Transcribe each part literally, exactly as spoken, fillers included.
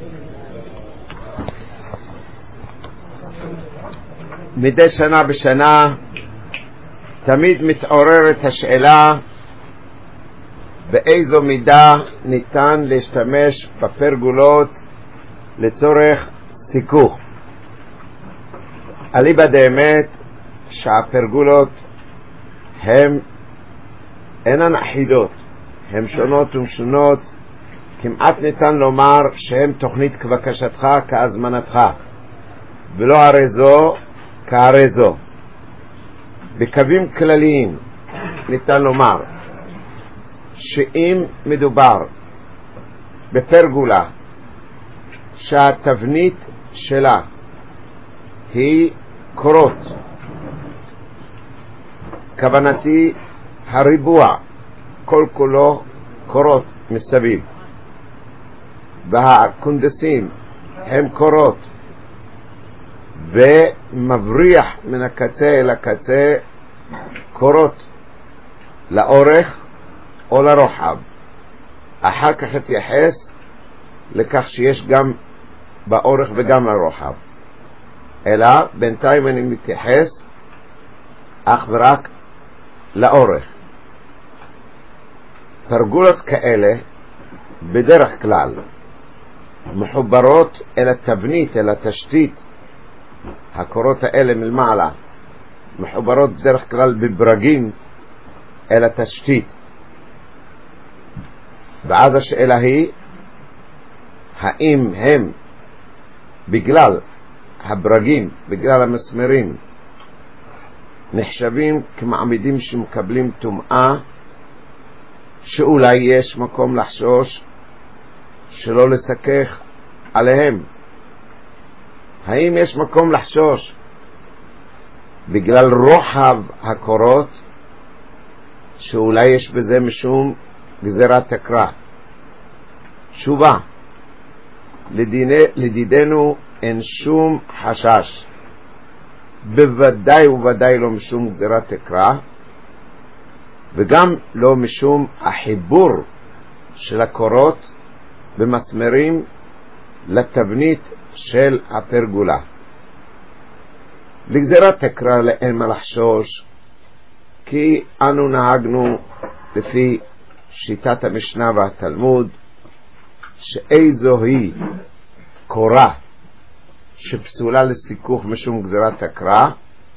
מדי שנה בשנה תמיד מתעוררת השאלה באיזו מידה ניתן להשתמש בפרגולות לצורך סיכוך. אליבא דאמת שהפרגולות הן אינן אחידות, הן שונות ומשונות, כמעט ניתן לומר שהן תוכנית כבקשתך כהזמנתך, ולא הרי זו כהרי זו. בקווים כלליים ניתן לומר שאם מדובר בפרגולה שהתבנית שלה היא קורות, כוונתי הריבוע כל כולו קורות מסביב, והקונדסים הם קורות, ומבריח מן הקצה אל הקצה קורות לאורך או לרוחב. אחר כך התייחס לכך שיש גם באורך וגם לרוחב, אלא בינתיים אני מתייחס אך ורק לאורך. פרגולות כאלה בדרך כלל מחוברות אל התבנית, אל התשתית. הקורות האלה מלמעלה מחוברות בדרך כלל בברגים אל התשתית, ואז השאלה היא האם הם בגלל הברגים, בגלל המסמרים, נחשבים כמעמידים שמקבלים טומאה, שאולי יש מקום לחשוש שלא לסכך עליהם. האם יש מקום לחשוש בגלל רוחב הקורות שאולי יש בזה משום גזירת תקרה? תשובה, לדיני, לדידנו אין שום חשש, בוודאי ובוודאי לא משום גזירת תקרה, וגם לא משום החיבור של הקורות במסמרים לתבנית של הפרגולה. לגזירת תקרה אין מה לחשוש, כי אנו נהגנו לפי שיטת המשנה והתלמוד שאיזו היא קורה שפסולה לסיכוך משום גזירת תקרה,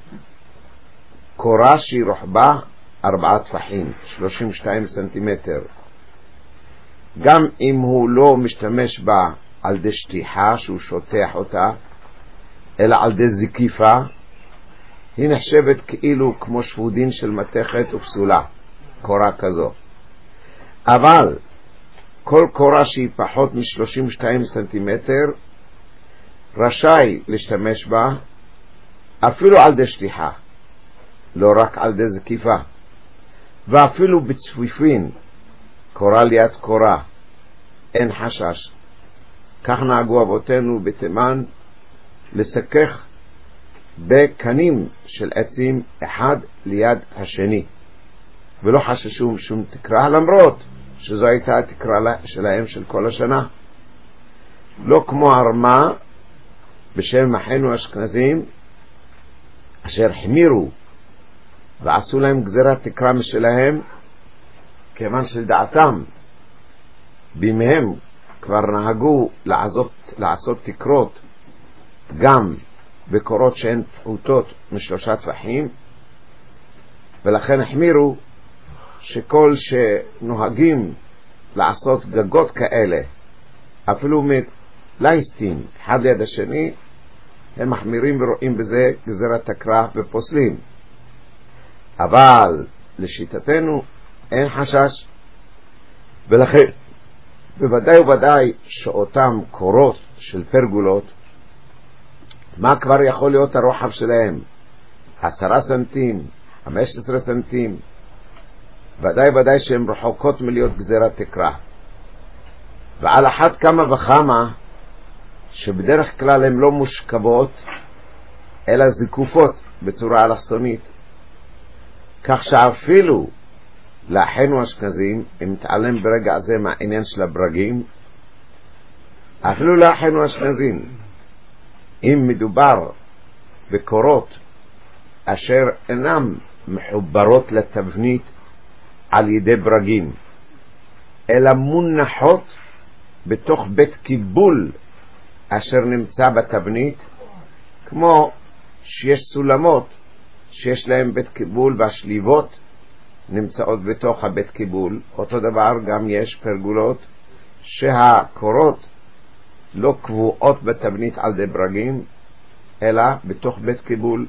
קורה שהיא רוחבה ארבעה טפחים, שלושים ושתיים סנטימטר. גם אם הוא לא משתמש בה על די שטיחה שהוא שוטח אותה, אלא על די זקיפה, היא נחשבת כאילו כמו שפודין של מתכת ופסולה, קורה כזו. אבל כל קורה שהיא פחות מ-שלושים ושתיים סנטימטר רשאי להשתמש בה אפילו על די שטיחה, לא רק על די זקיפה, ואפילו בצפיפין, קורה ליד קורה, אין חשש. כך נהגו אבותינו בתימן לסכך בקנים של עצים אחד ליד השני, ולא חששו משום תקרה, למרות שזו הייתה התקרה שלהם של כל השנה. לא כמו הרמה בשם אחינו האשכנזים אשר החמירו ועשו להם גזירת תקרה משלהם, כיוון שלדעתם בימיהם כבר נהגו לעשות, לעשות תקרות גם בקורות שהן פחותות משלושה טפחים, ולכן החמירו שכל שנוהגים לעשות גגות כאלה אפילו מלייסטין אחד ליד השני, הם מחמירים ורואים בזה גזירת תקרה ופוסלים. אבל לשיטתנו אין חשש, ולכן בוודאי ובוודאי שאותם קורות של פרגולות, מה כבר יכול להיות הרוחב שלהם? עשרה סנטים, חמש עשרה סנטים, ודאי ודאי שהן רחוקות מלהיות גזירת תקרה. ועל אחת כמה וכמה שבדרך כלל הן לא מושכבות אלא זקופות בצורה אלכסונית, כך שאפילו לאחינו האשכנזים, אם מתעלם ברגע הזה מהעניין של הברגים, אפילו לאחינו אשכנזים, אם מדובר בקורות אשר אינם מחוברות לתבנית על ידי ברגים, אלא מונחות בתוך בית קיבול אשר נמצא בתבנית, כמו שיש סולמות שיש להם בית קיבול והשליבות נמצאות בתוך הבית קיבול, אותו דבר גם יש פרגולות שהקורות לא קבועות בתבנית על ידי ברגים אלא בתוך בית קיבול.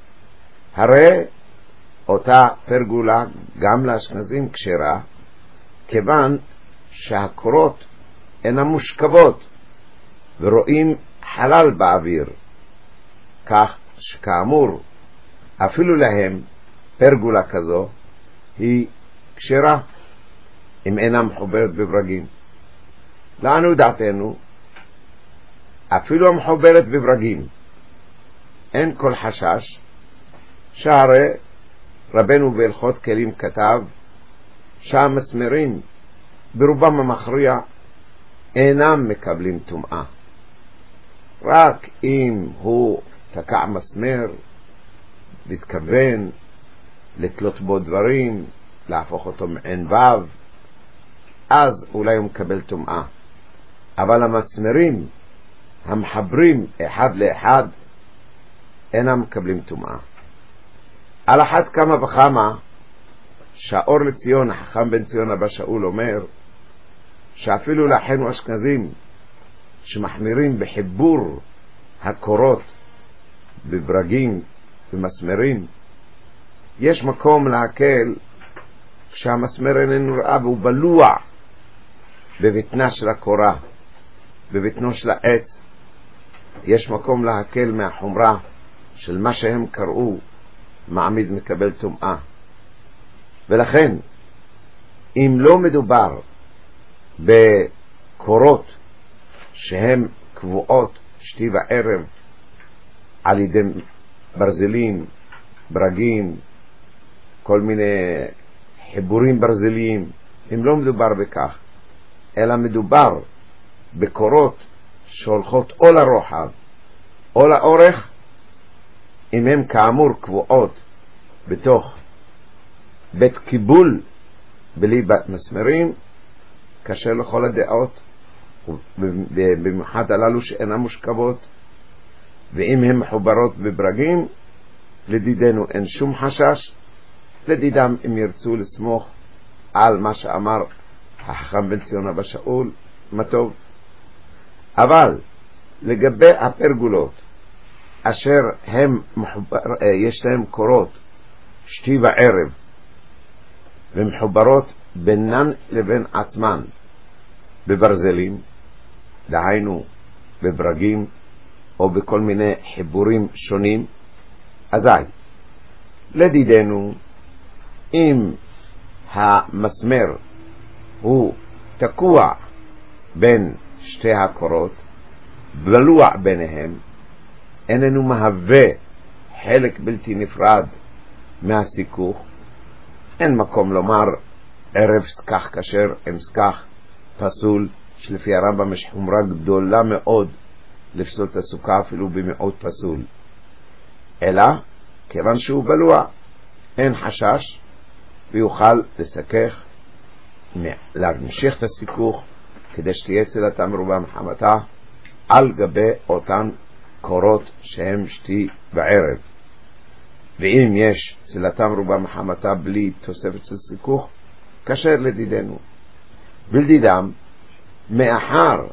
הרי אותה פרגולה גם לאשכנזים כשרה, כיוון שהקורות אינן מושכבות ורואים חלל באוויר, כך שכאמור אפילו להם פרגולה כזו היא כשרה אם אינה מחוברת בברגים. לנו דעתנו אפילו המחוברת בברגים אין כל חשש, שהרי רבנו בהלכות כלים כתב שהמסמרים ברובם המכריע אינם מקבלים טומאה, רק אם הוא תקע מסמר להתכוון לתלות בו דברים, להפוך אותו מעין וו, אז אולי הוא מקבל טומאה. אבל המסמרים המחברים אחד לאחד אינם מקבלים טומאה. על אחת כמה וכמה שהאור לציון, החכם בן ציון אבא שאול אומר שאפילו לאחינו אשכנזים שמחמירים בחיבור הקורות בברגים ומסמרים, יש מקום להקל כשהמסמר איננו ראה והוא בלוע בבטנה של הקורה, בבטנו של העץ. יש מקום להקל מהחומרה של מה שהם קראו מעמיד מקבל טומאה. ולכן אם לא מדובר בקורות שהן קבועות שתי וערב על ידי ברזלים, ברגים, כל מיני חיבורים ברזליים, אם לא מדובר בכך, אלא מדובר בקורות שהולכות או לרוחב או לאורך, אם הם כאמור קבועות בתוך בית קיבול בלי מסמרים, קשה לכל הדעות, במיוחד הללו שאינן מושכבות. ואם הן מחוברות בברגים, לדידנו אין שום חשש, לדידם אם ירצו לסמוך על מה שאמר החכם בן ציון אבא שאול, מה טוב. אבל לגבי הפרגולות אשר הם מחובר, יש להם קורות שתי וערב ומחוברות בינן לבין עצמן בברזלים, דהיינו בברגים או בכל מיני חיבורים שונים, אזי לדידנו אם המסמר הוא תקוע בין שתי הקורות, בלוע ביניהם, איננו מהווה חלק בלתי נפרד מהסיכוך, אין מקום לומר ערב סכך כשר עם סכך פסול, שלפי הרמב"ם יש חומרה גדולה מאוד לפסול את הסוכה אפילו במאות פסול, אלא כיוון שהוא בלוע אין חשש ויוכל לסכך, להמשיך את הסיכוך כדי שתהיה צלתה מרובה מחמתה על גבי אותן קורות שהם שתי וערב. ואם יש צלתה מרובה מחמתה בלי תוספת של סיכוך, כשר לדידנו. בלדידם, מאחר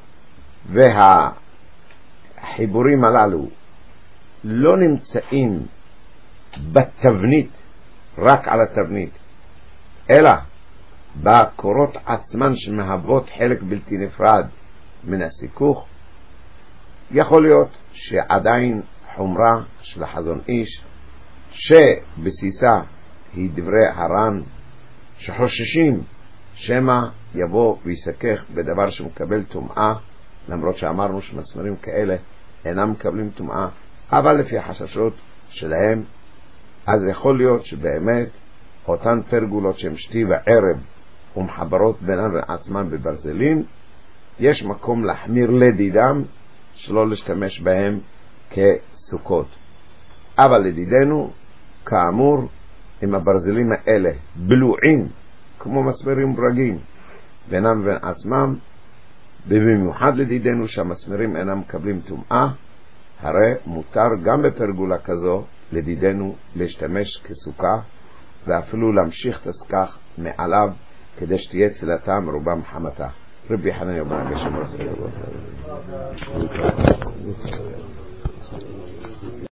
והחיבורים הללו לא נמצאים בתבנית, רק על התבנית, אלא בקורות עצמן שמהוות חלק בלתי נפרד מן הסיכוך, יכול להיות שעדיין חומרה של החזון איש שבסיסה היא דברי הר"ן, שחוששים שמא יבוא ויסכך בדבר שמקבל טומאה, למרות שאמרנו שמסמרים כאלה אינם מקבלים טומאה, אבל לפי החששות שלהם, אז יכול להיות שבאמת אותן פרגולות שהן שתי וערב ומחברות בינן ועצמן בברזלים, יש מקום להחמיר לדידם, שלא להשתמש בהם כסוכות. אבל לדידנו, כאמור, עם הברזלים האלה, בלועים, כמו מסמרים ברגים, בינם ובין עצמם, ובמיוחד לדידנו שהמסמרים אינם מקבלים טומאה, הרי מותר גם בפרגולה כזו לדידנו להשתמש כסוכה, ואפילו להמשיך את הסכך מעליו, כדי שתהיה צלתה מרובה מחמתה. רבי חנניה בן הגשם רבי